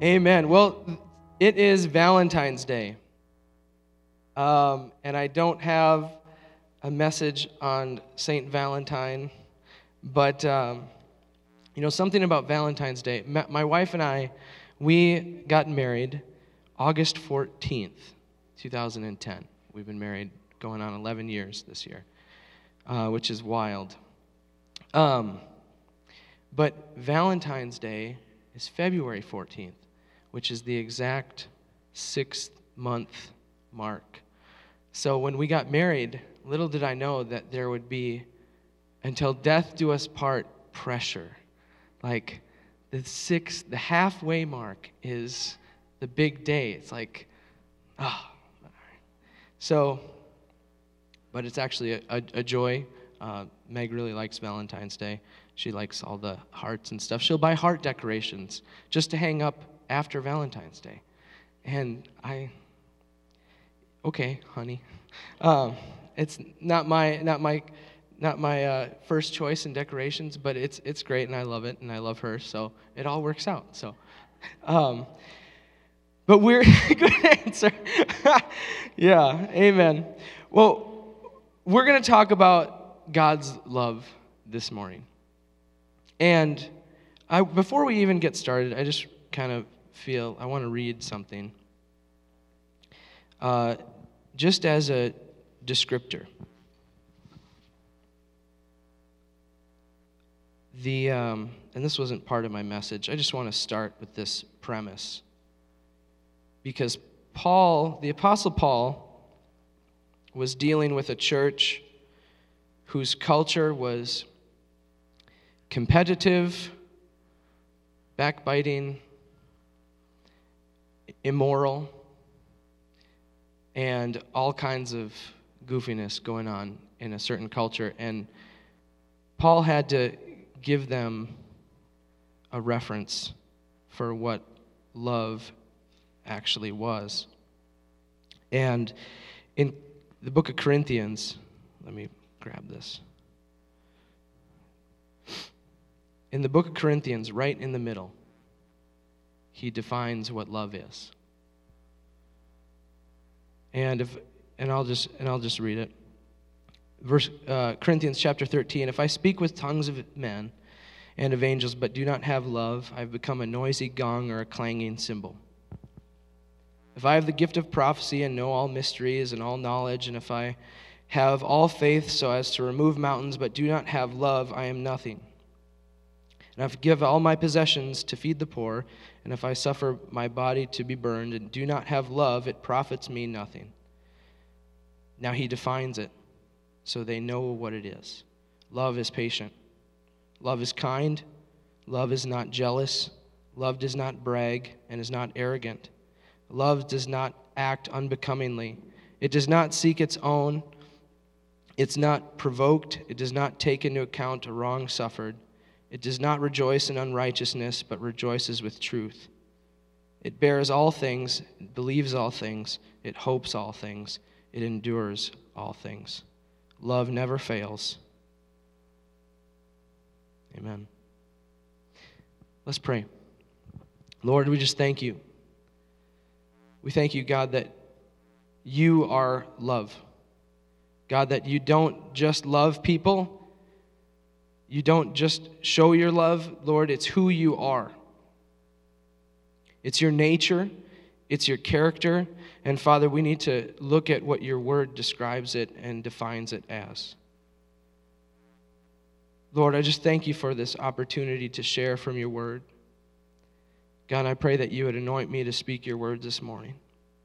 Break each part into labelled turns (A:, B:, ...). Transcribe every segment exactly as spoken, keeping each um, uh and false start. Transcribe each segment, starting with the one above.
A: Amen. Well, it is Valentine's Day. Um, and I don't have a message on Saint Valentine, but, um, you know, something about Valentine's Day. Ma- my wife and I, we got married August fourteenth, two thousand ten. We've been married going on eleven years this year, uh, which is wild. Um, but Valentine's Day is February fourteenth, which is the exact sixth month mark. So when we got married, little did I know that there would be, until death do us part, pressure. Like the sixth, the halfway mark is the big day. It's like, ah. Oh. So, but it's actually a, a, a joy. Uh, Meg really likes Valentine's Day. She likes all the hearts and stuff. She'll buy heart decorations just to hang up after Valentine's Day. And I, okay, honey. Um, it's not my not my not my uh, first choice in decorations, but it's it's great and I love it and I love her, so it all works out. So, um, but we're good answer. Yeah, amen. Well, we're gonna talk about God's love this morning. And I, before we even get started, I just kind of feel I want to read something uh, just as a descriptor. The um, and this wasn't part of my message. I just want to start with this premise. Because Paul, the Apostle Paul, was dealing with a church whose culture was competitive, backbiting, immoral, and all kinds of goofiness going on in a certain culture. And Paul had to give them a reference for what love actually was. And in the book of Corinthians, let me grab this. In the book of Corinthians, right in the middle, he defines what love is. And if and I'll just and I'll just read it. Verse uh, Corinthians chapter thirteen. If I speak with tongues of men and of angels, but do not have love, I've become a noisy gong or a clanging cymbal. If I have the gift of prophecy and know all mysteries and all knowledge, and if I have all faith so as to remove mountains, but do not have love, I am nothing. And if I give all my possessions to feed the poor, and if I suffer my body to be burned, and do not have love, it profits me nothing. Now he defines it, so they know what it is. Love is patient. Love is kind. Love is not jealous. Love does not brag and is not arrogant. Love does not act unbecomingly. It does not seek its own. It's not provoked. It does not take into account a wrong suffered. It does not rejoice in unrighteousness, but rejoices with truth. It bears all things, it believes all things, it hopes all things, it endures all things. Love never fails. Amen. Let's pray. Lord, we just thank you. We thank you, God, that you are love. God, that you don't just love people. You don't just show your love, Lord, it's who you are. It's your nature, it's your character, and Father, we need to look at what your word describes it and defines it as. Lord, I just thank you for this opportunity to share from your word. God, I pray that you would anoint me to speak your word this morning,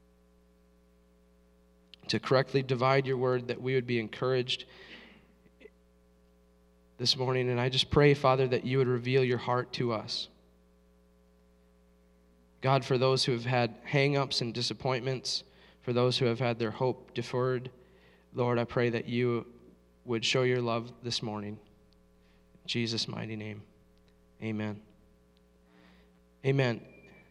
A: to correctly divide your word, that we would be encouraged this morning. And I just pray, Father, that you would reveal your heart to us. God, for those who have had hang-ups and disappointments, for those who have had their hope deferred, Lord, I pray that you would show your love this morning. In Jesus' mighty name, amen. Amen.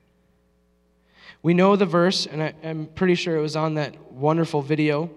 A: We know the verse, and I, I'm pretty sure it was on that wonderful video,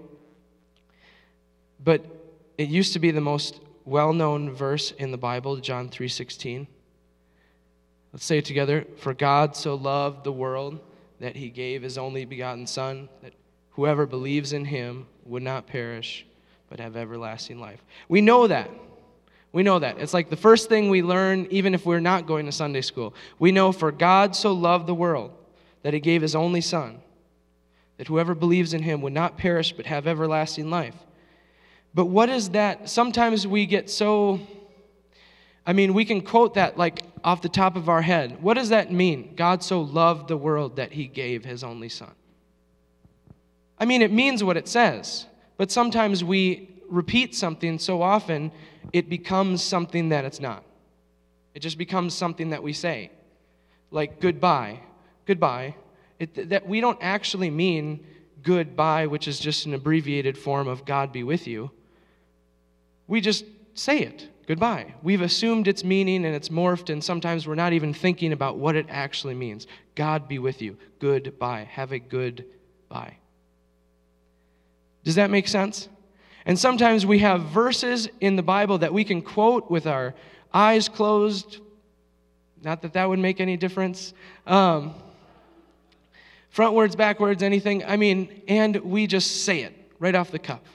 A: but it used to be the most well-known verse in the Bible, John three sixteen. Let's say it together. For God so loved the world that he gave his only begotten Son, that whoever believes in him would not perish, but have everlasting life. We know that. We know that. It's like the first thing we learn, even if we're not going to Sunday school. We know for God so loved the world that he gave his only Son, that whoever believes in him would not perish, but have everlasting life. But what is that? Sometimes we get so... I mean, we can quote that like off the top of our head. What does that mean? God so loved the world that he gave his only Son. I mean, it means what it says. But sometimes we repeat something so often, it becomes something that it's not. It just becomes something that we say. Like goodbye, goodbye. It, that we don't actually mean goodbye, which is just an abbreviated form of God be with you. We just say it. Goodbye. We've assumed its meaning and it's morphed, and sometimes we're not even thinking about what it actually means. God be with you. Goodbye. Have a good bye. Does that make sense? And sometimes we have verses in the Bible that we can quote with our eyes closed. Not that that would make any difference. Um, frontwards, backwards, anything. I mean, and we just say it right off the cuff.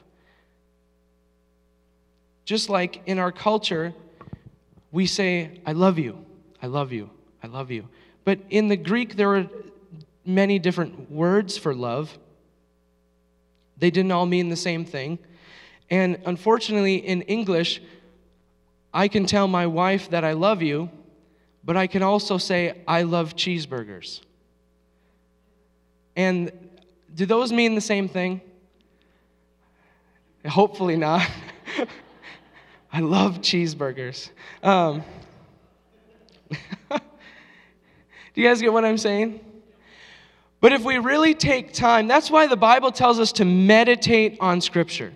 A: Just like in our culture, we say, I love you, I love you, I love you. But in the Greek, there were many different words for love. They didn't all mean the same thing. And unfortunately, in English, I can tell my wife that I love you, but I can also say, I love cheeseburgers. And do those mean the same thing? Hopefully not. I love cheeseburgers. Um, do you guys get what I'm saying? But if we really take time, that's why the Bible tells us to meditate on Scripture.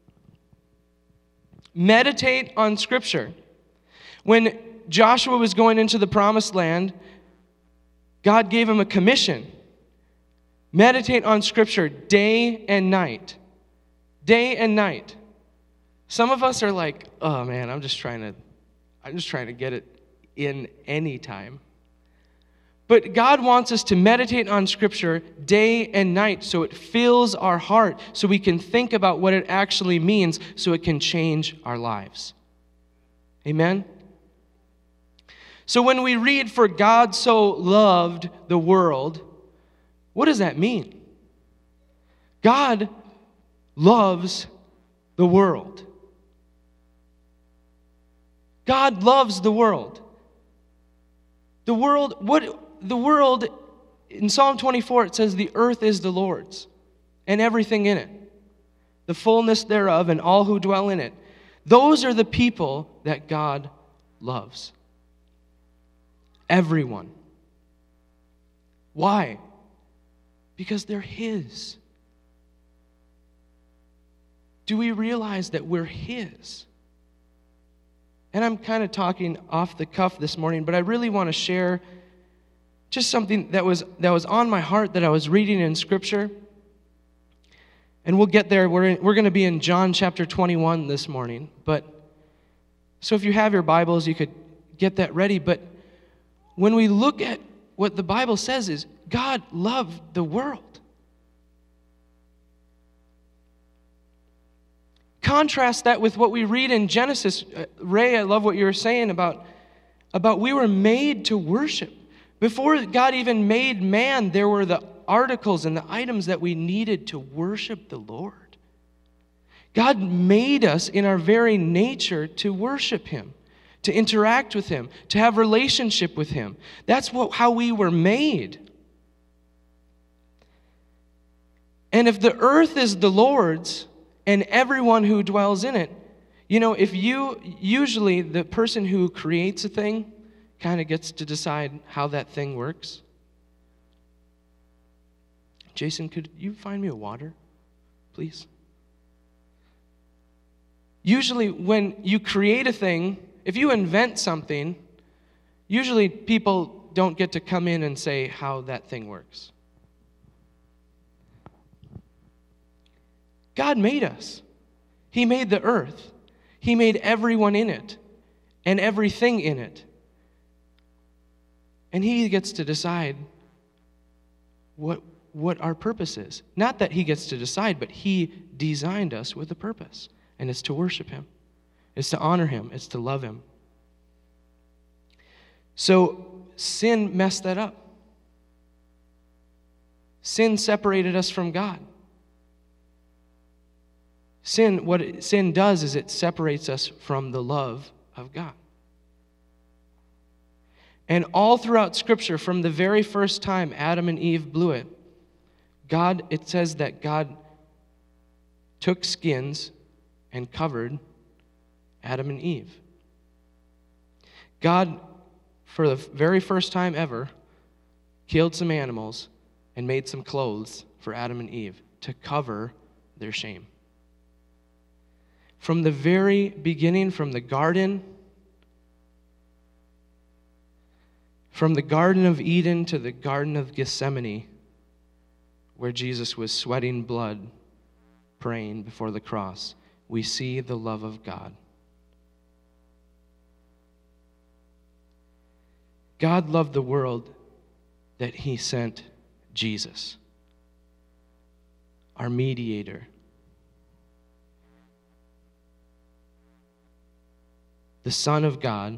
A: Meditate on Scripture. When Joshua was going into the promised land, God gave him a commission. Meditate on Scripture day and night. Day and night. Some of us are like, oh man, I'm just trying to, I'm just trying to get it in any time. But God wants us to meditate on Scripture day and night so it fills our heart, so we can think about what it actually means, so it can change our lives. Amen? So when we read, for God so loved the world, what does that mean? God loves the world. God loves the world. The world, what the world, in Psalm twenty-four, it says the earth is the Lord's and everything in it, the fullness thereof and all who dwell in it. Those are the people that God loves. Everyone. Why? Because they're His. Do we realize that we're His? And I'm kind of talking off the cuff this morning, but I really want to share just something that was that was on my heart that I was reading in Scripture. And we'll get there. We're in, we're going to be in John chapter twenty-one this morning. But so if you have your Bibles, you could get that ready. But when we look at what the Bible says is God loved the world. Contrast that with what we read in Genesis. Uh, Ray, I love what you were saying about, about we were made to worship. Before God even made man, there were the articles and the items that we needed to worship the Lord. God made us in our very nature to worship Him, to interact with Him, to have relationship with Him. That's what, how we were made. And if the earth is the Lord's, and everyone who dwells in it, you know, if you, usually the person who creates a thing kind of gets to decide how that thing works. Jason, could you find me a water, please? Usually when you create a thing, if you invent something, usually people don't get to come in and say how that thing works. God made us. He made the earth. He made everyone in it and everything in it. And he gets to decide what, what our purpose is. Not that he gets to decide, but he designed us with a purpose. And it's to worship him. It's to honor him. It's to love him. So sin messed that up. Sin separated us from God. Sin, what it, sin does is it separates us from the love of God. And all throughout Scripture, from the very first time Adam and Eve blew it, God, it says that God took skins and covered Adam and Eve. God, for the very first time ever, killed some animals and made some clothes for Adam and Eve to cover their shame. From the very beginning, from the garden, from the Garden of Eden to the Garden of Gethsemane, where Jesus was sweating blood, praying before the cross, we see the love of God. God loved the world that he sent Jesus, our mediator, the Son of God,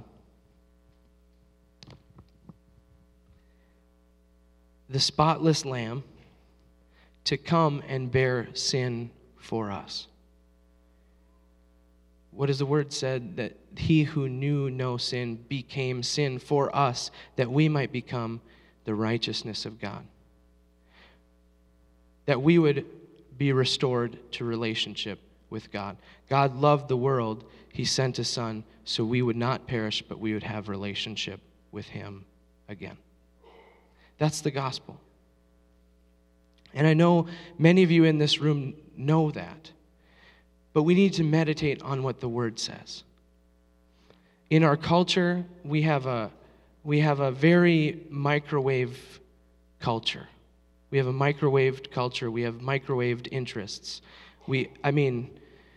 A: the spotless Lamb, to come and bear sin for us. What is the word said? That he who knew no sin became sin for us, that we might become the righteousness of God. That we would be restored to relationship with God. God loved the world. He sent his Son so we would not perish, but we would have relationship with him again. That's the gospel. And I know many of you in this room know that. But we need to meditate on what the Word says. In our culture, we have a we have a very microwave culture. We have a microwaved culture. We have microwaved interests. We, I mean,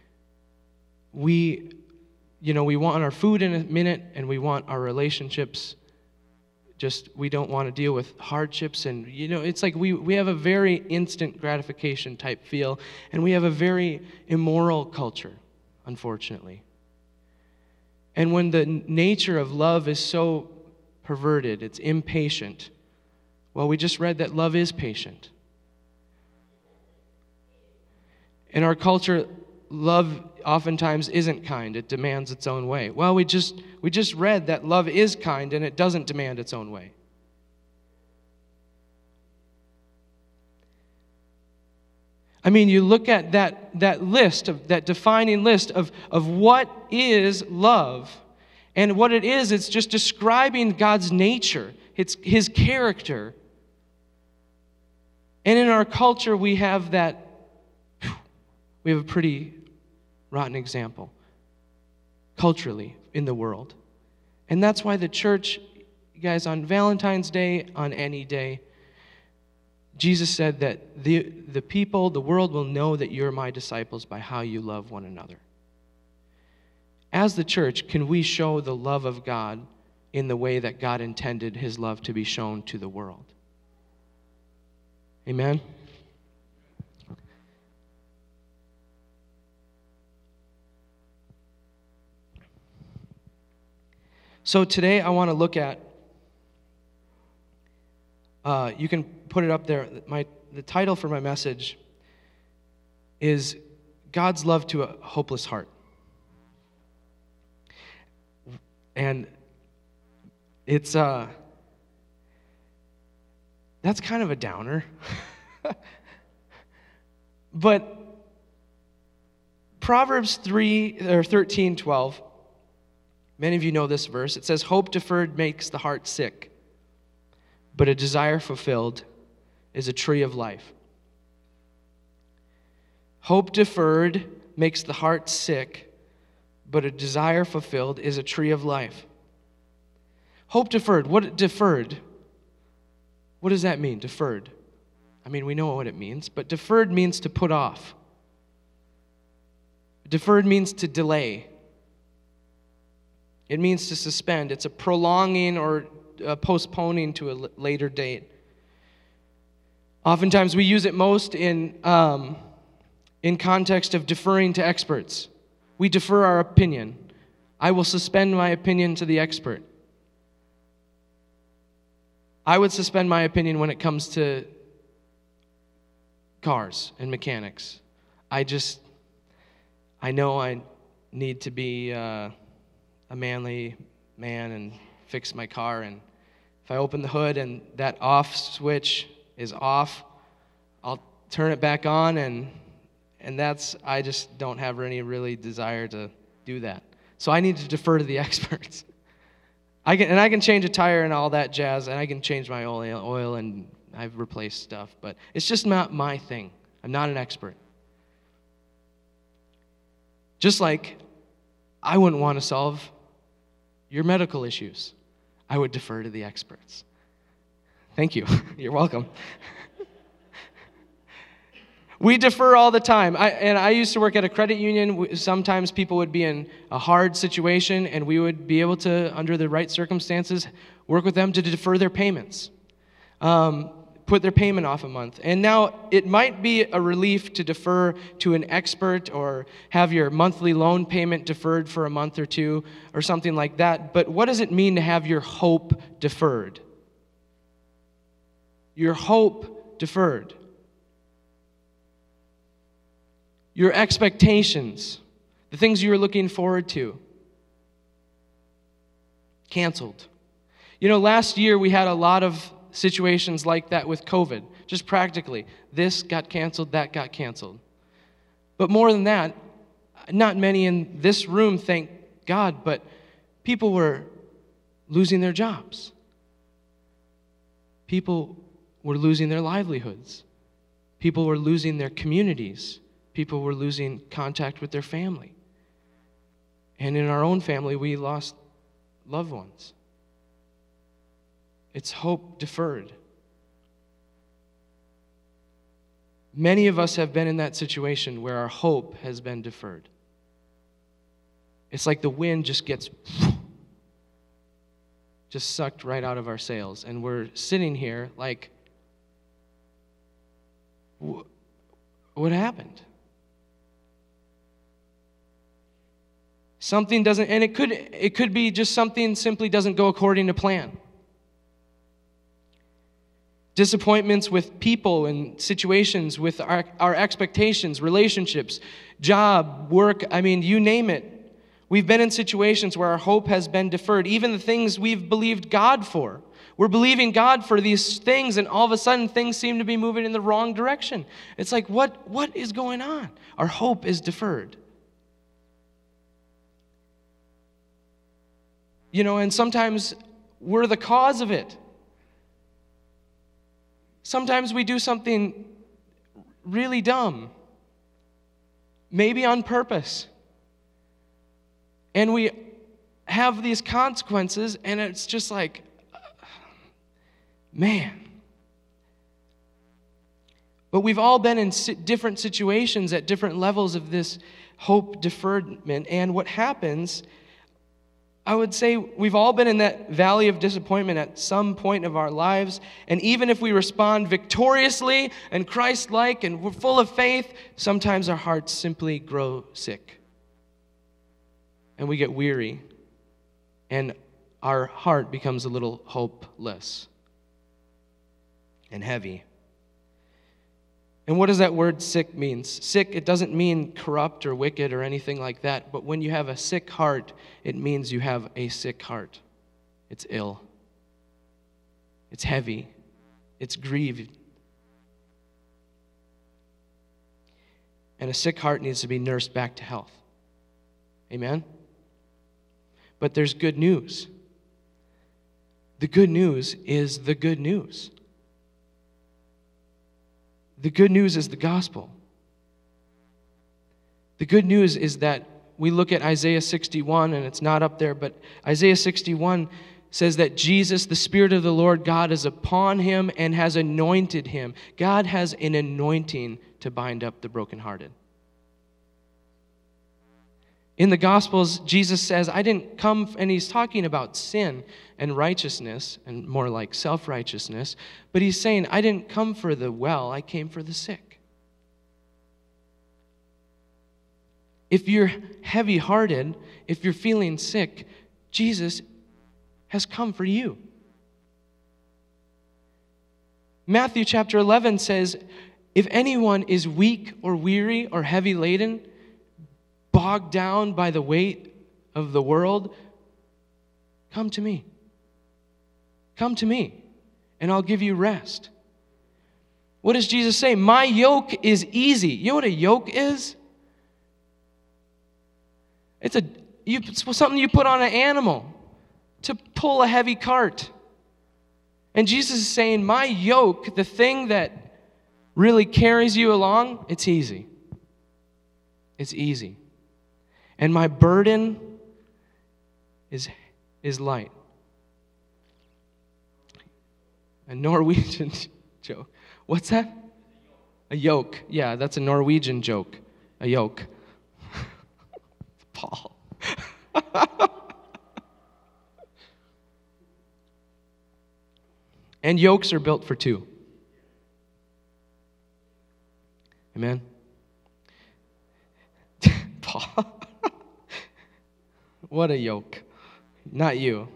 A: we, you know, we want our food in a minute, and we want our relationships. Just, we don't want to deal with hardships, and, you know, it's like we, we have a very instant gratification type feel, and we have a very immoral culture, unfortunately. And when the nature of love is so perverted, it's impatient, well, we just read that love is patient. In our culture, love oftentimes isn't kind. It demands its own way. Well, we just we just read that love is kind and it doesn't demand its own way. I mean, you look at that, that list, of that defining list of, of what is love. And what it is, it's just describing God's nature. It's his character. And in our culture, we have that, we have a pretty rotten example culturally in the world. And that's why the church, you guys, on Valentine's Day, on any day, Jesus said that the, the people, the world will know that you're my disciples by how you love one another. As the church, can we show the love of God in the way that God intended his love to be shown to the world? Amen? So today I want to look at, uh, you can put it up there, my, the title for my message is God's Love to a Hopeless Heart. And it's, uh, that's kind of a downer. But Proverbs three or thirteen twelve, many of you know this verse. It says, hope deferred makes the heart sick, but a desire fulfilled is a tree of life. Hope deferred makes the heart sick, but a desire fulfilled is a tree of life. Hope deferred. What deferred? What does that mean, deferred? I mean, we know what it means, but deferred means to put off. Deferred means to delay. It means to suspend. It's a prolonging or uh, postponing to a l- later date. Oftentimes we use it most in, um, in context of deferring to experts. We defer our opinion. I will suspend my opinion to the expert. I would suspend my opinion when it comes to cars and mechanics. I just, I know I need to be uh, a manly man and fix my car, and if I open the hood and that off switch is off, I'll turn it back on, and and that's, I just don't have any really desire to do that. So I need to defer to the experts. I can, and I can change a tire and all that jazz, and I can change my oil, oil and I've replaced stuff, but it's just not my thing. I'm not an expert. Just like I wouldn't want to solve your medical issues. I would defer to the experts. Thank you. You're welcome. We defer all the time. I, and I used to work at a credit union. Sometimes people would be in a hard situation, and we would be able to, under the right circumstances, work with them to defer their payments, um, put their payment off a month. And now it might be a relief to defer to an expert or have your monthly loan payment deferred for a month or two or something like that. But what does it mean to have your hope deferred? Your hope deferred. Your expectations, the things you were looking forward to, canceled. You know, last year we had a lot of situations like that with COVID, just practically. This got canceled, that got canceled. But more than that, not many in this room, thank God, but people were losing their jobs. People were losing their livelihoods. People were losing their communities. People were losing contact with their family. And in our own family, we lost loved ones. It's hope deferred. Many of us have been in that situation where our hope has been deferred. It's like the wind just gets just sucked right out of our sails, and we're sitting here like, what happened? Something doesn't, and it could it could be just something simply doesn't go according to plan. Disappointments with people and situations, with our, our expectations, relationships, job, work, I mean, you name it. We've been in situations where our hope has been deferred, even the things we've believed God for. We're believing God for these things, and all of a sudden things seem to be moving in the wrong direction. It's like, what what is going on? Our hope is deferred. You know, and sometimes we're the cause of it. Sometimes we do something really dumb, maybe on purpose. And we have these consequences, and it's just like, man. But we've all been in different situations at different levels of this hope deferment, and what happens, I would say we've all been in that valley of disappointment at some point of our lives, and even if we respond victoriously and Christ-like and we're full of faith, sometimes our hearts simply grow sick. And we get weary, and our heart becomes a little hopeless and heavy. And what does that word sick mean? Sick, it doesn't mean corrupt or wicked or anything like that, but when you have a sick heart, it means you have a sick heart. It's ill. It's heavy. It's grieved. And a sick heart needs to be nursed back to health. Amen? But there's good news. The good news is the good news. The good news is the gospel. The good news is that we look at Isaiah sixty-one, and it's not up there, but Isaiah sixty-one says that Jesus, the Spirit of the Lord God, is upon him and has anointed him. God has an anointing to bind up the brokenhearted. In the Gospels, Jesus says, I didn't come, and he's talking about sin and righteousness, and more like self-righteousness, but he's saying, I didn't come for the well, I came for the sick. If you're heavy-hearted, if you're feeling sick, Jesus has come for you. Matthew chapter eleven says, if anyone is weak or weary or heavy laden, bogged down by the weight of the world, come to me. Come to me, and I'll give you rest. What does Jesus say? My yoke is easy. You know what a yoke is? It's a you, it's something you put on an animal to pull a heavy cart. And Jesus is saying, my yoke, the thing that really carries you along, it's easy. It's easy. And my burden is, is light. A Norwegian joke. What's that? A yoke. Yeah, that's a Norwegian joke. A yoke. Paul. And yokes are built for two. Amen? Paul. What a yoke. Not you.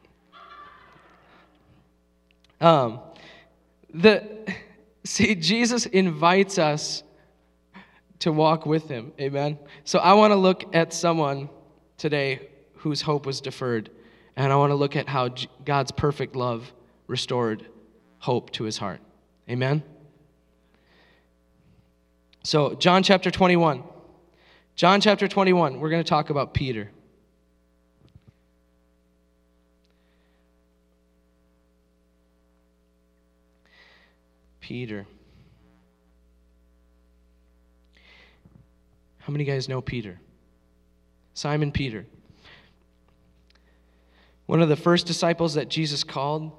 A: Um, the see, Jesus invites us to walk with him. Amen? So I want to look at someone today whose hope was deferred. And I want to look at how God's perfect love restored hope to his heart. Amen? So, John chapter twenty-one. John chapter twenty-one, we're going to talk about Peter. Peter. How many guys know Peter? Simon Peter. One of the first disciples that Jesus called.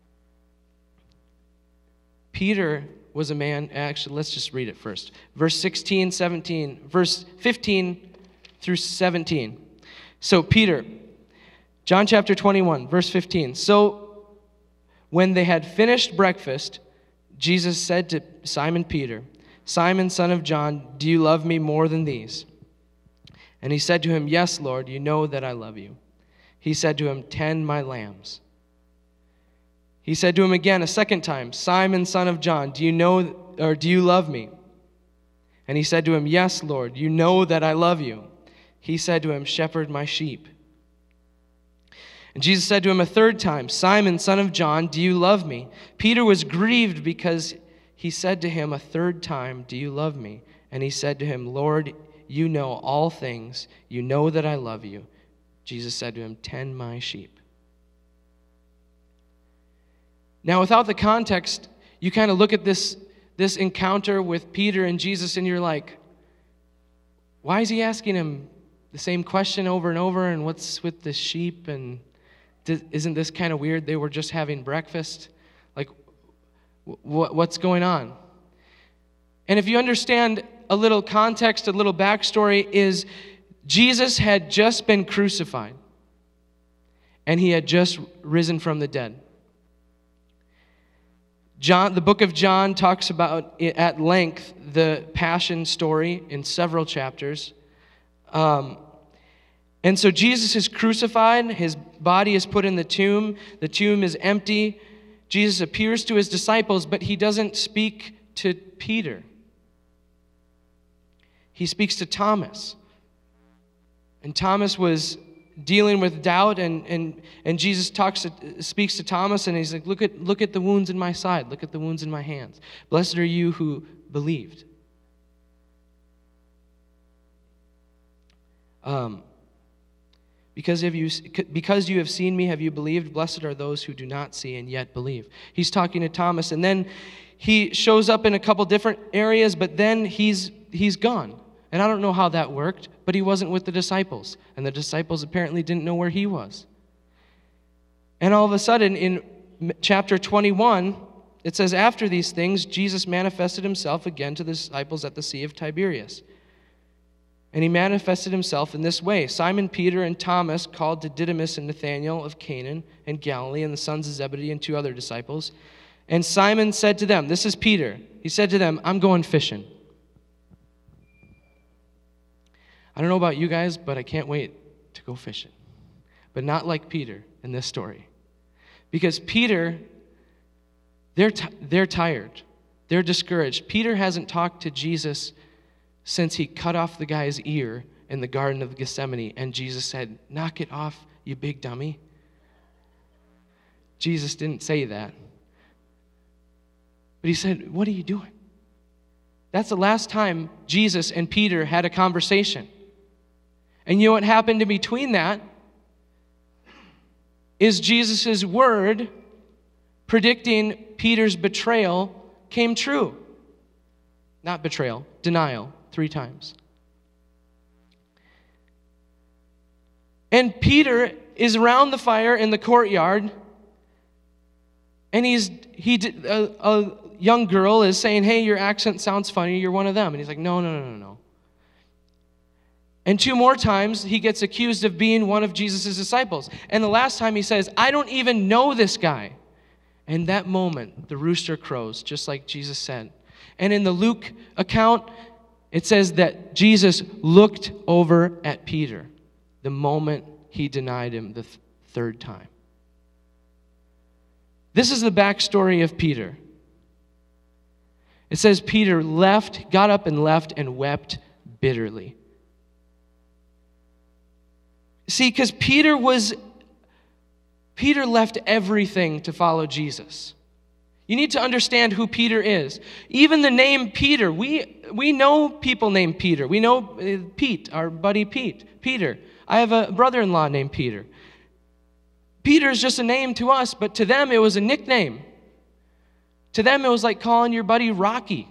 A: Peter was a man, actually, let's just read it first. Verse sixteen, seventeen, verse fifteen through seventeen. So Peter, John chapter twenty-one, verse fifteen. So when they had finished breakfast, Jesus said to Simon Peter, Simon, son of John, do you love me more than these? And he said to him, yes, Lord, you know that I love you. He said to him, tend my lambs. He said to him again a second time, Simon, son of John, do you know, or do you love me? And he said to him, yes, Lord, you know that I love you. He said to him, shepherd my sheep. And Jesus said to him a third time, Simon, son of John, do you love me? Peter was grieved because he said to him a third time, do you love me? And he said to him, Lord, you know all things. You know that I love you. Jesus said to him, tend my sheep. Now, without the context, you kind of look at this, this encounter with Peter and Jesus, and you're like, why is he asking him the same question over and over, and what's with the sheep, and isn't this kind of weird? They were just having breakfast. Like, wh- what's going on? And if you understand a little context, a little backstory, is Jesus had just been crucified, and he had just risen from the dead. John, the book of John talks about at length the passion story in several chapters. Um, and so Jesus is crucified. His body is put in the tomb. The tomb is empty. Jesus appears to his disciples, but he doesn't speak to Peter. He speaks to Thomas. And Thomas was dealing with doubt, and, and, and Jesus talks to, speaks to Thomas, and he's like, look at, look at the wounds in my side. Look at the wounds in my hands. Blessed are you who believed. Um, because, have you, because you have seen me, have you believed? Blessed are those who do not see and yet believe. He's talking to Thomas, and then he shows up in a couple different areas, but then he's he's gone. And I don't know how that worked, but he wasn't with the disciples. And the disciples apparently didn't know where he was. And all of a sudden, in chapter twenty-one, it says, after these things, Jesus manifested himself again to the disciples at the Sea of Tiberias. And he manifested himself in this way. Simon Peter and Thomas, called to Didymus and Nathanael of Canaan and Galilee, and the sons of Zebedee and two other disciples. And Simon said to them, this is Peter, he said to them, I'm going fishing. I don't know about you guys, but I can't wait to go fishing. But not like Peter in this story. Because Peter, they're, t- they're tired. They're discouraged. Peter hasn't talked to Jesus since he cut off the guy's ear in the Garden of Gethsemane, and Jesus said, knock it off, you big dummy. Jesus didn't say that. But he said, what are you doing? That's the last time Jesus and Peter had a conversation. And you know what happened in between that? Is Jesus' word predicting Peter's betrayal came true. Not betrayal, denial, three times. And Peter is around the fire in the courtyard, and he's he a, a young girl is saying, hey, your accent sounds funny, you're one of them. And he's like, no, no, no, no, no. And two more times, he gets accused of being one of Jesus' disciples. And the last time he says, I don't even know this guy. And that moment, the rooster crows, just like Jesus said. And in the Luke account, it says that Jesus looked over at Peter the moment he denied him the th- third time. This is the backstory of Peter. It says Peter left, got up and left and wept bitterly. See, because Peter was, Peter left everything to follow Jesus. You need to understand who Peter is. Even the name Peter, we we know people named Peter. We know uh, Pete, our buddy Pete, Peter. I have a brother-in-law named Peter. Peter is just a name to us, but to them it was a nickname. To them it was like calling your buddy Rocky.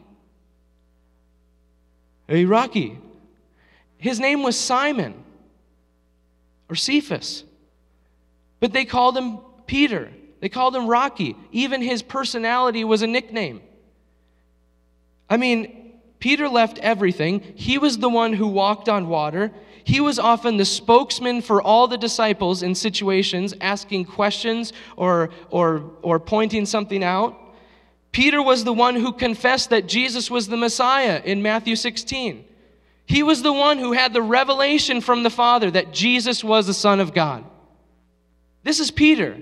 A: Hey, Rocky. His name was Simon. Or Cephas. But they called him Peter. They called him Rocky. Even his personality was a nickname. I mean, Peter left everything. He was the one who walked on water. He was often the spokesman for all the disciples in situations, asking questions or, or, or pointing something out. Peter was the one who confessed that Jesus was the Messiah in Matthew sixteen. He was the one who had the revelation from the Father that Jesus was the Son of God. This is Peter.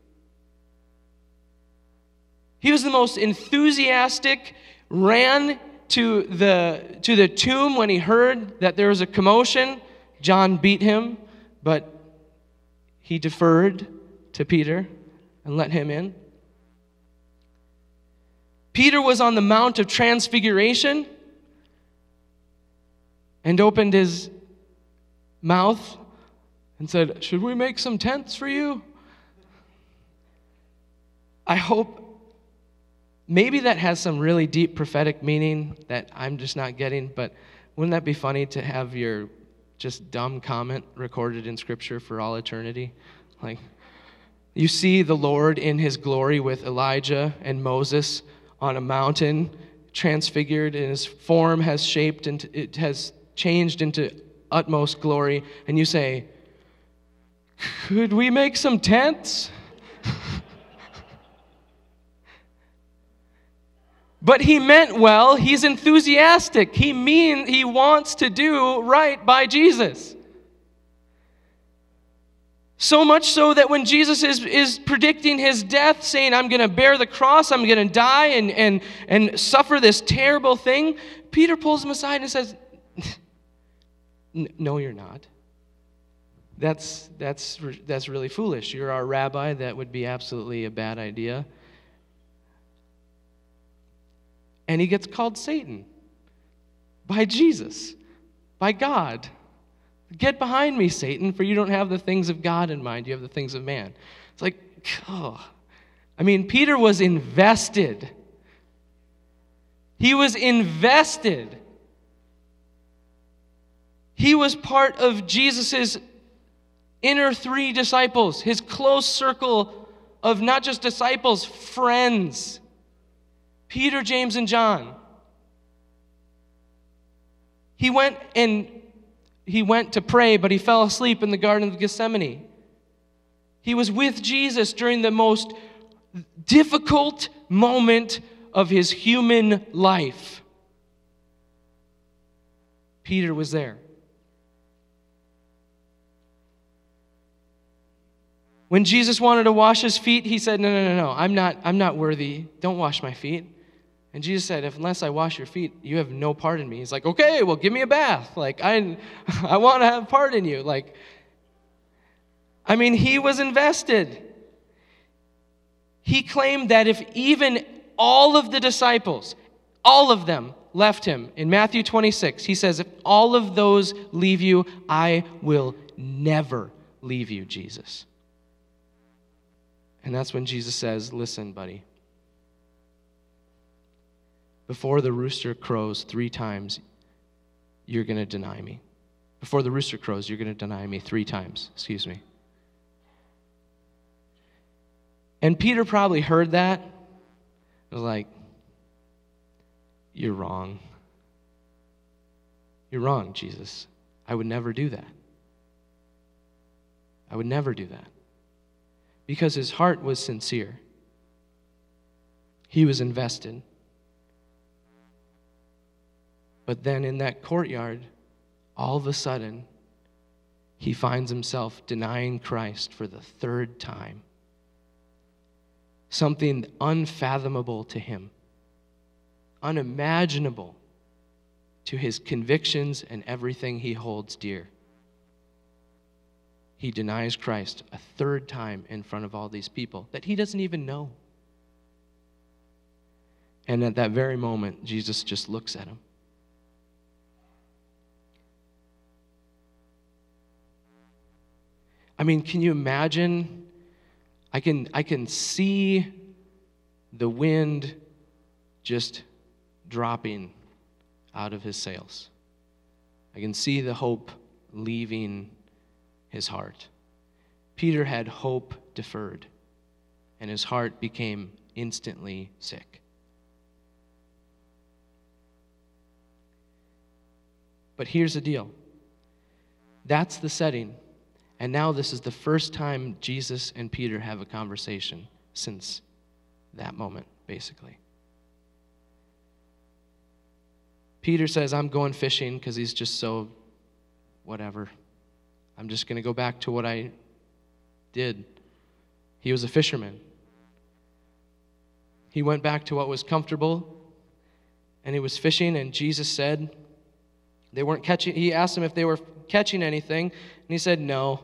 A: He was the most enthusiastic, ran to the, to the tomb when he heard that there was a commotion. John beat him, but he deferred to Peter and let him in. Peter was on the Mount of Transfiguration and opened his mouth and said, should we make some tents for you? I hope maybe that has some really deep prophetic meaning that I'm just not getting, but wouldn't that be funny to have your just dumb comment recorded in Scripture for all eternity? Like, you see the Lord in his glory with Elijah and Moses on a mountain, transfigured, and his form has shaped and it has changed into utmost glory, and you say, could we make some tents? But he meant well. He's enthusiastic. He mean he wants to do right by Jesus. So much so that when Jesus is, is predicting his death, saying, I'm going to bear the cross, I'm going to die and, and, and suffer this terrible thing, Peter pulls him aside and says, no, you're not. That's, that's, that's really foolish. You're our rabbi. That would be absolutely a bad idea. And he gets called Satan by Jesus, by God. Get behind me, Satan, for you don't have the things of God in mind. You have the things of man. It's like, oh. I mean, Peter was invested. He was invested. He was part of Jesus' inner three disciples, his close circle of not just disciples, friends. Peter, James, and John. He went and he went to pray, but he fell asleep in the Garden of Gethsemane. He was with Jesus during the most difficult moment of his human life. Peter was there. When Jesus wanted to wash his feet, he said, no, no, no, no, I'm not, I'm not worthy. Don't wash my feet. And Jesus said, if unless I wash your feet, you have no part in me. He's like, okay, well, give me a bath. Like, I, I want to have part in you. Like, I mean, he was invested. He claimed that if even all of the disciples, all of them left him, in Matthew twenty-six, he says, if all of those leave you, I will never leave you, Jesus. And that's when Jesus says, listen, buddy, before the rooster crows three times, you're going to deny me. Before the rooster crows, you're going to deny me three times. Excuse me. And Peter probably heard that. It was like, you're wrong. You're wrong, Jesus. I would never do that. I would never do that. Because his heart was sincere. He was invested. But then in that courtyard, all of a sudden, he finds himself denying Christ for the third time. Something unfathomable to him, unimaginable to his convictions and everything he holds dear. He denies Christ a third time in front of all these people that he doesn't even know. And at that very moment, Jesus just looks at him. I mean, can you imagine? I can, I can see the wind just dropping out of his sails. I can see the hope leaving his heart. Peter had hope deferred, and his heart became instantly sick. But here's the deal. That's the setting. And now this is the first time Jesus and Peter have a conversation since that moment, basically. Peter says, I'm going fishing because he's just so whatever. I'm just going to go back to what I did. He was a fisherman. He went back to what was comfortable, and he was fishing, and Jesus said they weren't catching. He asked them if they were catching anything, and he said no.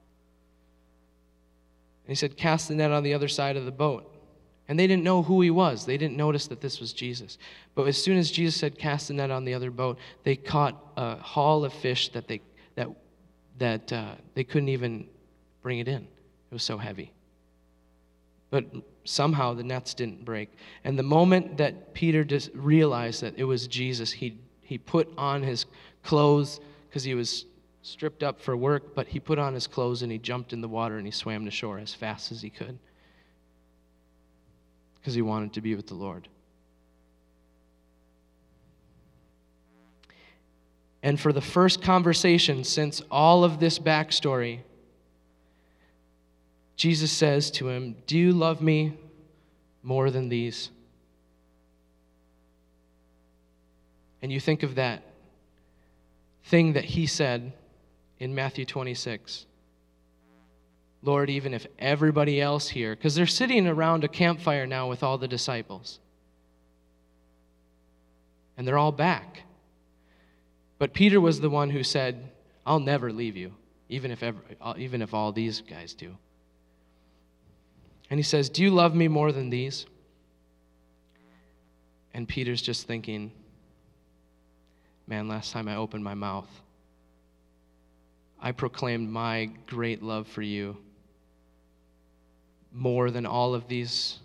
A: And he said, cast the net on the other side of the boat. And they didn't know who he was. They didn't notice that this was Jesus. But as soon as Jesus said, cast the net on the other boat, they caught a haul of fish that they that that uh, they couldn't even bring it in. It was so heavy. But somehow the nets didn't break. And the moment that Peter just realized that it was Jesus, he he put on his clothes because he was stripped up for work, but he put on his clothes and he jumped in the water and he swam to shore as fast as he could because he wanted to be with the Lord. And for the first conversation since all of this backstory, Jesus says to him, do you love me more than these? And you think of that thing that he said in Matthew twenty-six. Lord, even if everybody else here, because they're sitting around a campfire now with all the disciples, and they're all back. But Peter was the one who said, I'll never leave you, even if ever, even if all these guys do. And he says, do you love me more than these? And Peter's just thinking, man, last time I opened my mouth, I proclaimed my great love for you more than all of these,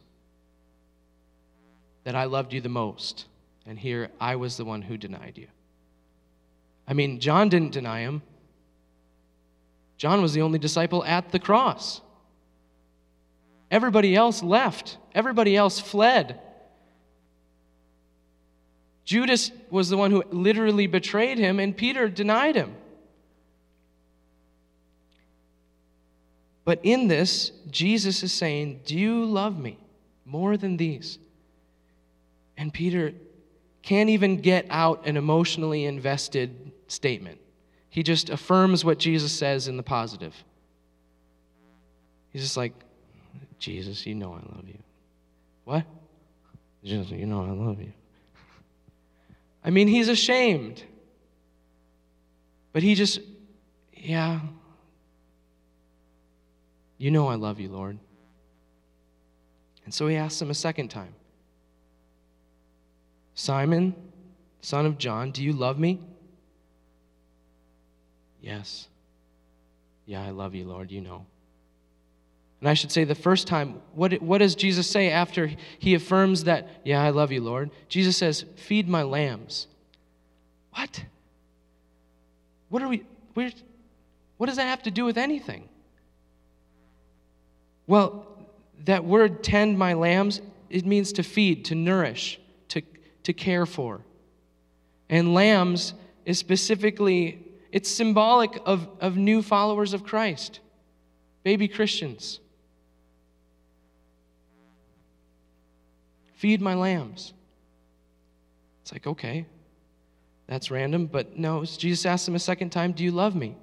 A: that I loved you the most. And here I was the one who denied you. I mean, John didn't deny him. John was the only disciple at the cross. Everybody else left. Everybody else fled. Judas was the one who literally betrayed him, and Peter denied him. But in this, Jesus is saying, do you love me more than these? And Peter can't even get out an emotionally invested statement. He just affirms what Jesus says in the positive. He's just like, Jesus, you know I love you. What? Jesus, you know I love you. I mean, he's ashamed. But he just, yeah, you know I love you, Lord. And so he asks him a second time, Simon, son of John, do you love me? Yes. Yeah, I love you, Lord, you know. And I should say the first time, what, what does Jesus say after he affirms that, yeah, I love you, Lord? Jesus says, feed my lambs. What? What are we, we're, what does that have to do with anything? Well, that word tend my lambs, it means to feed, to nourish, to, to care for. And lambs is specifically, it's symbolic of, of new followers of Christ, baby Christians. Feed my lambs. It's like, okay, that's random, but no, Jesus asked him a second time, do you love me?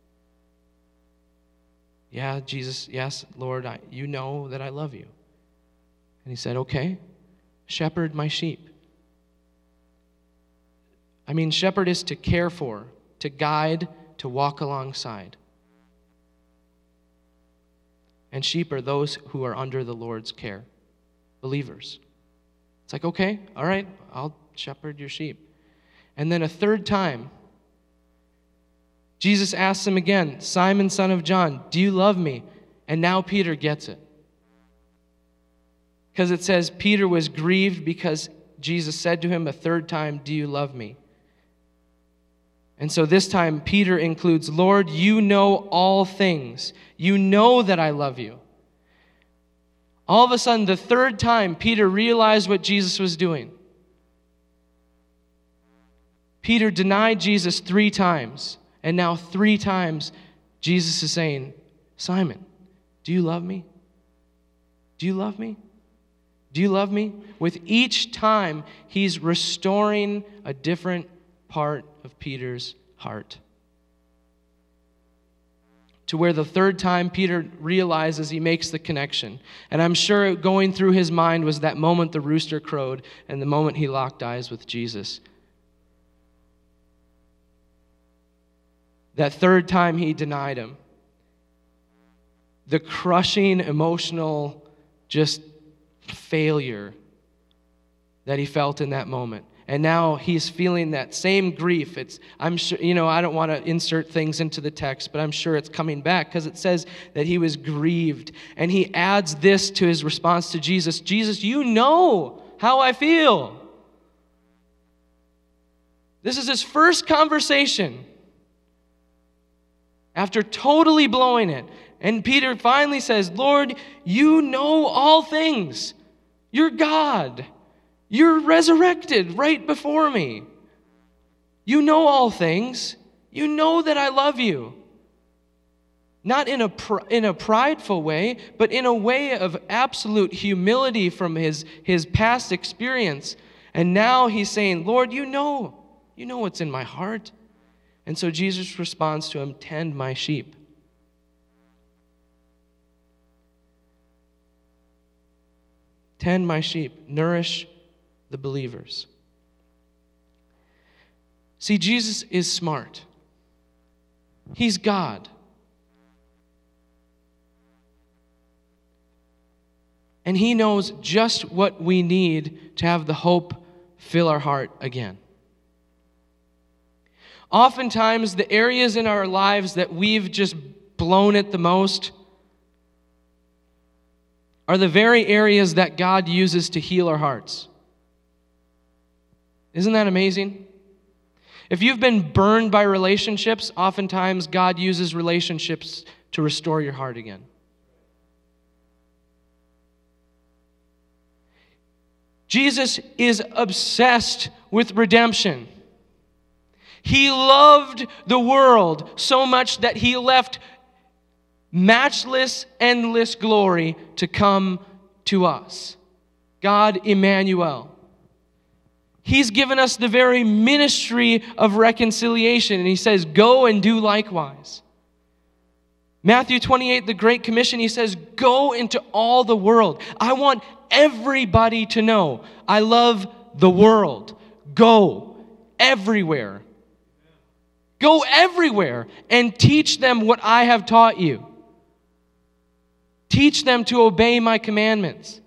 A: Yeah, Jesus, yes, Lord, I, you know that I love you. And he said, okay, shepherd my sheep. I mean, shepherd is to care for, to guide, to walk alongside. And sheep are those who are under the Lord's care, believers. It's like, okay, all right, I'll shepherd your sheep. And then a third time, Jesus asks him again, Simon, son of John, do you love me? And now Peter gets it. Because it says Peter was grieved because Jesus said to him a third time, do you love me? And so this time Peter includes, Lord, you know all things. You know that I love you. All of a sudden, the third time, Peter realized what Jesus was doing. Peter denied Jesus three times. And now three times, Jesus is saying, Simon, do you love me? Do you love me? Do you love me? With each time, he's restoring a different part of Peter's heart. To where the third time Peter realizes he makes the connection. And I'm sure going through his mind was that moment the rooster crowed and the moment he locked eyes with Jesus. That third time he denied him. The crushing, emotional, just failure that he felt in that moment. And now he's feeling that same grief. It's, I'm sure, you know, I don't want to insert things into the text, but I'm sure it's coming back because it says that he was grieved. And he adds this to his response to Jesus. Jesus, you know how I feel. This is his first conversation after totally blowing it. And Peter finally says, Lord, you know all things. You're God. You're resurrected right before me. You know all things. You know that I love you. Not in a pr- in a prideful way, but in a way of absolute humility from his, his past experience. And now he's saying, Lord, you know. You know what's in my heart. And so Jesus responds to him, tend my sheep. Tend my sheep. Nourish the believers. See, Jesus is smart. He's God. And he knows just what we need to have the hope fill our heart again. Oftentimes, the areas in our lives that we've just blown it the most are the very areas that God uses to heal our hearts. Isn't that amazing? If you've been burned by relationships, oftentimes God uses relationships to restore your heart again. Jesus is obsessed with redemption. He loved the world so much that he left matchless, endless glory to come to us. God Emmanuel. He's given us the very ministry of reconciliation, and he says, go and do likewise. Matthew twenty-eight, the Great Commission, he says, go into all the world. I want everybody to know I love the world. Go everywhere. Go everywhere and teach them what I have taught you. Teach them to obey my commandments.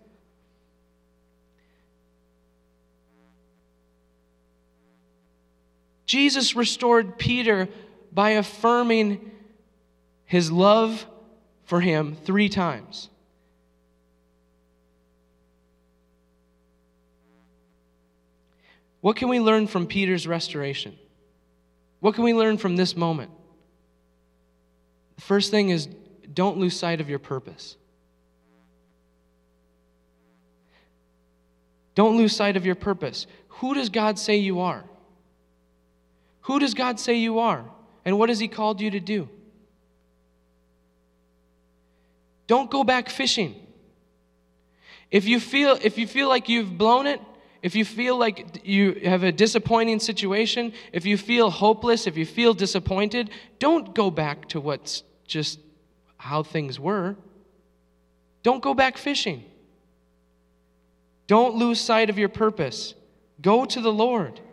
A: Jesus restored Peter by affirming his love for him three times. What can we learn from Peter's restoration? What can we learn from this moment? The first thing is, don't lose sight of your purpose. Don't lose sight of your purpose. Who does God say you are? Who does God say you are? And what has he called you to do? Don't go back fishing. If you feel, if you feel like you've blown it, if you feel like you have a disappointing situation, if you feel hopeless, if you feel disappointed, don't go back to what's just how things were. Don't go back fishing. Don't lose sight of your purpose. Go to the Lord.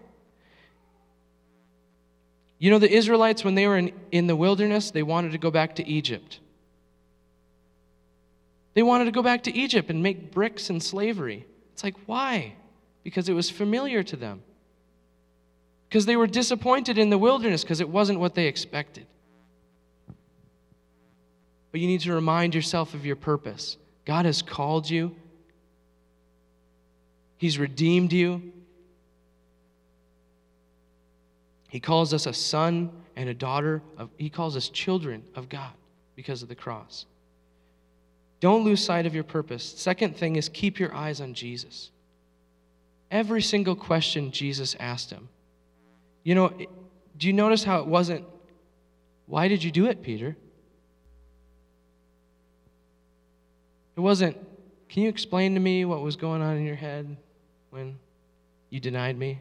A: You know, the Israelites, when they were in, in the wilderness, they wanted to go back to Egypt. They wanted to go back to Egypt and make bricks and slavery. It's like, why? Because it was familiar to them. Because they were disappointed in the wilderness because it wasn't what they expected. But you need to remind yourself of your purpose. God has called you. He's redeemed you. He calls us a son and a daughter of, he calls us children of God because of the cross. Don't lose sight of your purpose. Second thing is keep your eyes on Jesus. Every single question Jesus asked him. You know, do you notice how it wasn't, why did you do it, Peter? It wasn't, can you explain to me what was going on in your head when you denied me?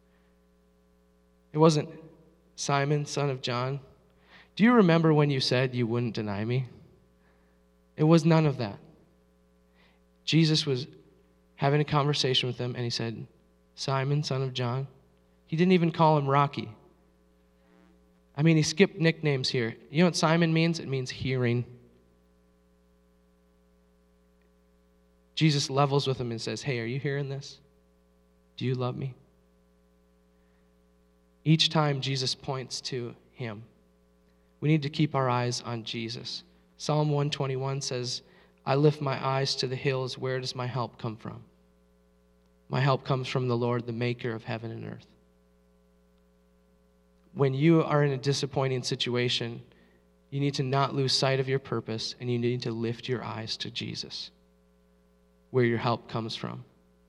A: It wasn't, Simon, son of John, do you remember when you said you wouldn't deny me? It was none of that. Jesus was having a conversation with them, and he said, Simon, son of John. He didn't even call him Rocky. I mean, he skipped nicknames here. You know what Simon means? It means hearing. Jesus levels with him and says, hey, are you hearing this? Do you love me? Each time Jesus points to him. We need to keep our eyes on Jesus. Psalm one twenty-one says, I lift my eyes to the hills. Where does my help come from? My help comes from the Lord, the maker of heaven and earth. When you are in a disappointing situation, you need to not lose sight of your purpose, and you need to lift your eyes to Jesus, where your help comes from.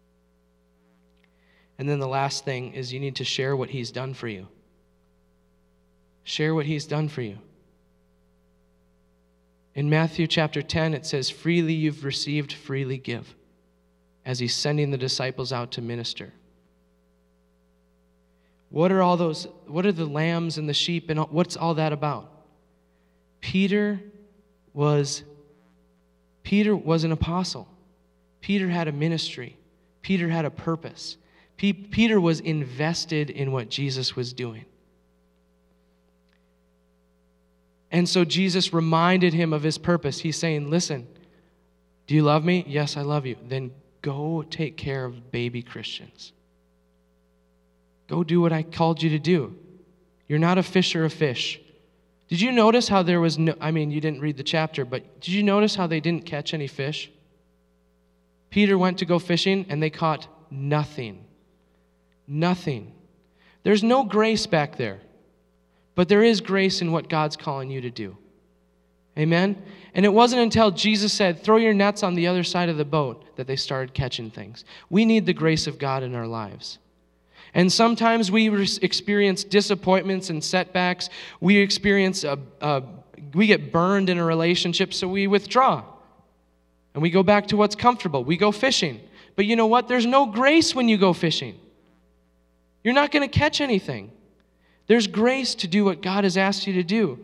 A: And then the last thing is you need to share what he's done for you. Share what he's done for you. In Matthew chapter ten, it says, freely you've received, freely give, as he's sending the disciples out to minister. What are all those, what are the lambs and the sheep, and what's all that about? Peter was, Peter was an apostle. Peter had a ministry. Peter had a purpose. P- Peter was invested in what Jesus was doing. And so Jesus reminded him of his purpose. He's saying, listen, do you love me? Yes, I love you. Then go take care of baby Christians. Go do what I called you to do. You're not a fisher of fish. Did you notice how there was no, I mean, you didn't read the chapter, but did you notice how they didn't catch any fish? Peter went to go fishing and they caught nothing. Nothing. There's no grace back there. But there is grace in what God's calling you to do. Amen? And it wasn't until Jesus said, throw your nets on the other side of the boat, that they started catching things. We need the grace of God in our lives. And sometimes we experience disappointments and setbacks. We experience a, a, we get burned in a relationship, so we withdraw. And we go back to what's comfortable. We go fishing. But you know what? There's no grace when you go fishing. You're not going to catch anything. There's grace to do what God has asked you to do.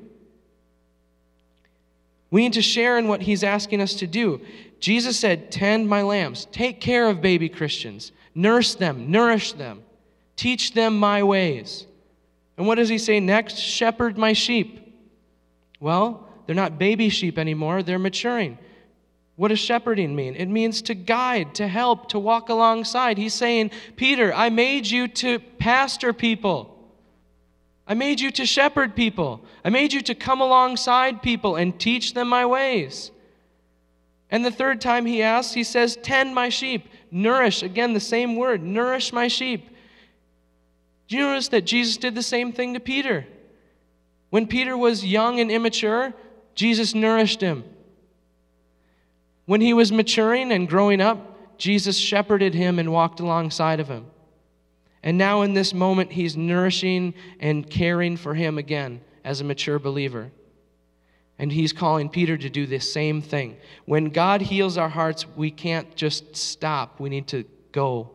A: We need to share in what he's asking us to do. Jesus said, tend my lambs. Take care of baby Christians. Nurse them. Nourish them. Teach them my ways. And what does he say next? Shepherd my sheep. Well, they're not baby sheep anymore. They're maturing. What does shepherding mean? It means to guide, to help, to walk alongside. He's saying, Peter, I made you to pastor people. I made you to shepherd people. I made you to come alongside people and teach them my ways. And the third time he asks, he says, tend my sheep. Nourish, again, the same word, nourish my sheep. Do you notice that Jesus did the same thing to Peter? When Peter was young and immature, Jesus nourished him. When he was maturing and growing up, Jesus shepherded him and walked alongside of him. And now in this moment, he's nourishing and caring for him again as a mature believer. And he's calling Peter to do this same thing. When God heals our hearts, we can't just stop. We need to go.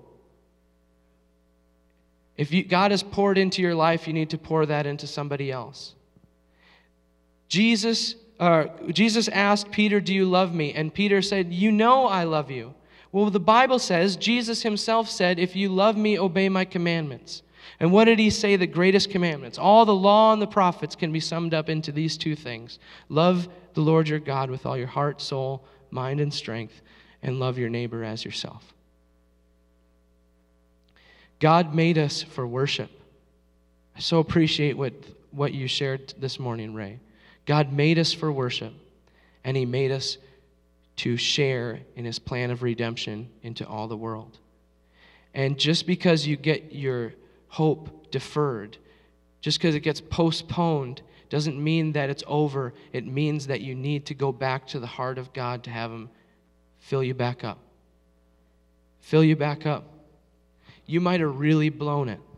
A: If you, God has poured into your life, you need to pour that into somebody else. Jesus, uh, Jesus asked Peter, do you love me? And Peter said, you know I love you. Well, the Bible says, Jesus himself said, if you love me, obey my commandments. And what did he say, the greatest commandments? All the law and the prophets can be summed up into these two things. Love the Lord your God with all your heart, soul, mind, and strength, and love your neighbor as yourself. God made us for worship. I so appreciate what, what you shared this morning, Ray. God made us for worship, and he made us to share in his plan of redemption into all the world. And just because you get your hope deferred, just because it gets postponed, doesn't mean that it's over. It means that you need to go back to the heart of God to have him fill you back up. Fill you back up. You might have really blown it.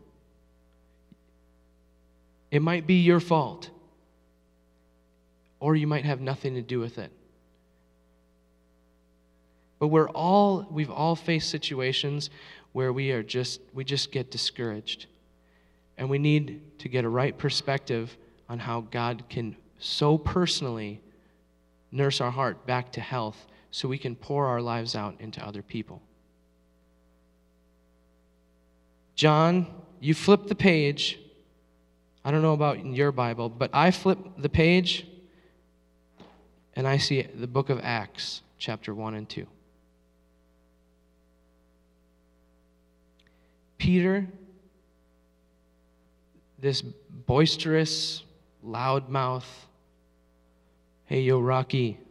A: It might be your fault. Or you might have nothing to do with it. But we're all, we've all faced situations where we are just, we just get discouraged. And we need to get a right perspective on how God can so personally nurse our heart back to health so we can pour our lives out into other people. John, you flip the page. I don't know about in your Bible, but I flip the page and I see the book of Acts, chapter one and two. Peter, this boisterous, loudmouth, hey, yo, Rocky.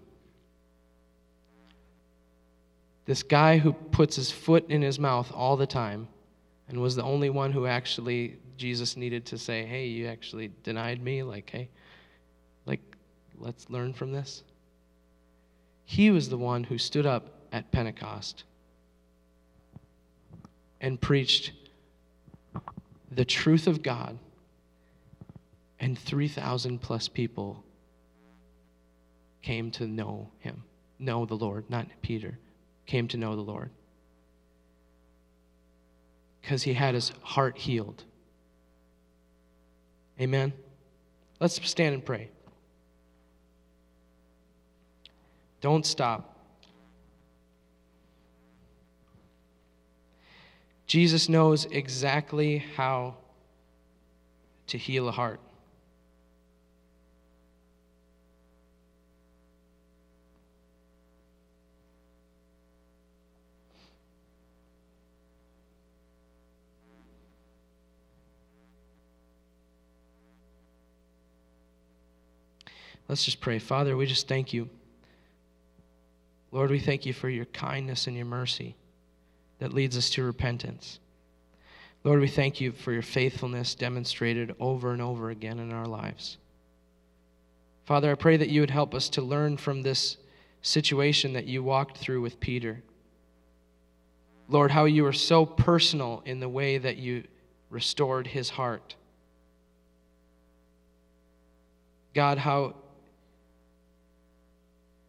A: This guy who puts his foot in his mouth all the time and was the only one who actually, Jesus needed to say, hey, you actually denied me, like, hey, like, let's learn from this. He was the one who stood up at Pentecost and preached the truth of God, and three thousand plus people came to know him, know the Lord, not Peter, came to know the Lord. Because he had his heart healed. Amen? Let's stand and pray. Don't stop. Jesus knows exactly how to heal a heart. Let's just pray. Father, we just thank you. Lord, we thank you for your kindness and your mercy that leads us to repentance. Lord, we thank you for your faithfulness demonstrated over and over again in our lives. Father, I pray that you would help us to learn from this situation that you walked through with Peter. Lord, how you were so personal in the way that you restored his heart. God, how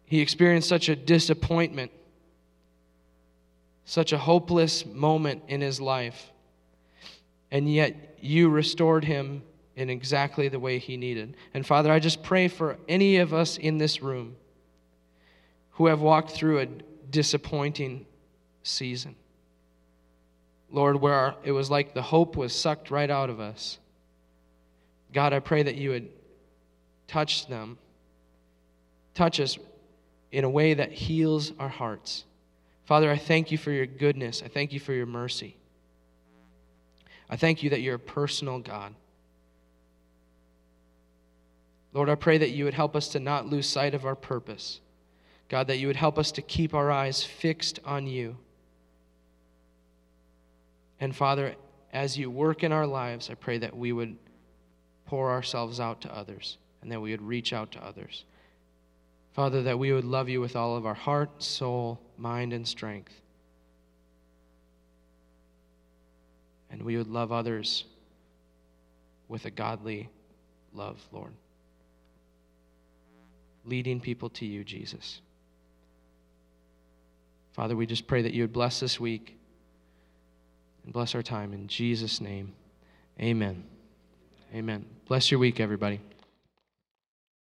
A: He experienced such a disappointment, such a hopeless moment in his life, and yet you restored him in exactly the way he needed. And Father, I just pray for any of us in this room who have walked through a disappointing season. Lord, where our, it was like the hope was sucked right out of us. God, I pray that you would touch them, touch us in a way that heals our hearts. Father, I thank you for your goodness. I thank you for your mercy. I thank you that you're a personal God. Lord, I pray that you would help us to not lose sight of our purpose. God, that you would help us to keep our eyes fixed on you. And Father, as you work in our lives, I pray that we would pour ourselves out to others and that we would reach out to others. Father, that we would love you with all of our heart, soul, mind, and strength. And we would love others with a godly love, Lord. Leading people to you, Jesus. Father, we just pray that you would bless this week and bless our time. In Jesus' name, amen. Amen. Bless your week, everybody.